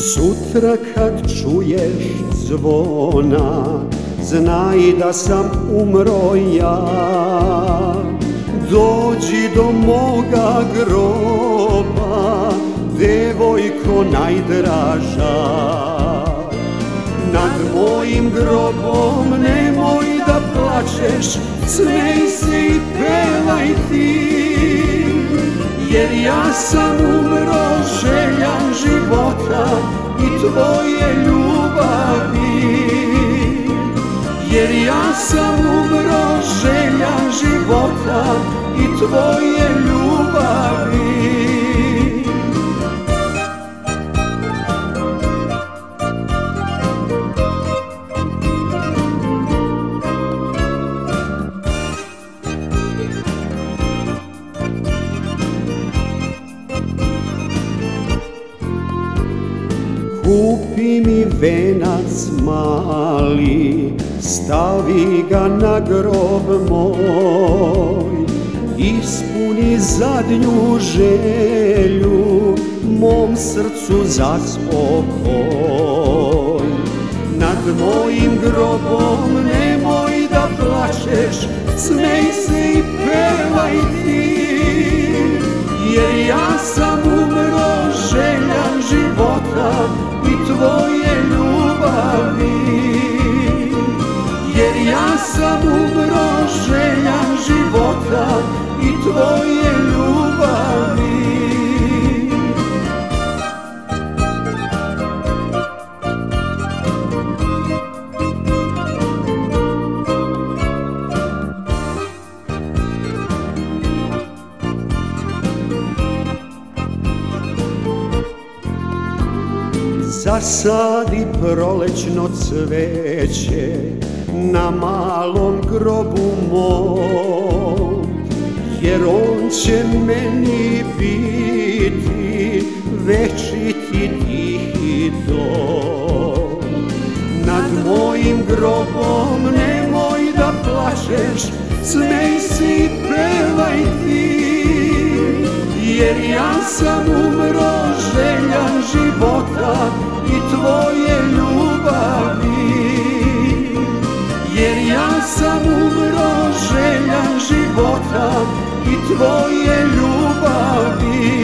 Sutra kad čuješ zvona, znaj da sam umro ja. Dođi do moga groba, devojko najdraža. Nad mojim grobom nemoj da plačeš, smej se i pevaj ti. Jer ja sam umro željan života i tvoje ljubavi. Jer ja sam umro željan života i tvoje ljubavi. Kupi mi venac mali, stavi ga na grob moj. Ispuni zadnju želju mom srcu za spokoj. Nad mojim grobom nemoj da plačeš, smej se i pevaj ti. Jer ja sam umro željan života i tvoje ljubavi. Jer ja sam umro željan života i tvoje ljubavi. Zasadi prolećno cveće na malom grobu mom, jer on će meni biti večiti tihi dom. Nad mojim grobom nemoj da plačeš, smej se i pevaj ti. Jer ja sam umro željan života i tvoje ljubavi. Jer ja sam umro željan života i tvoje ljubavi.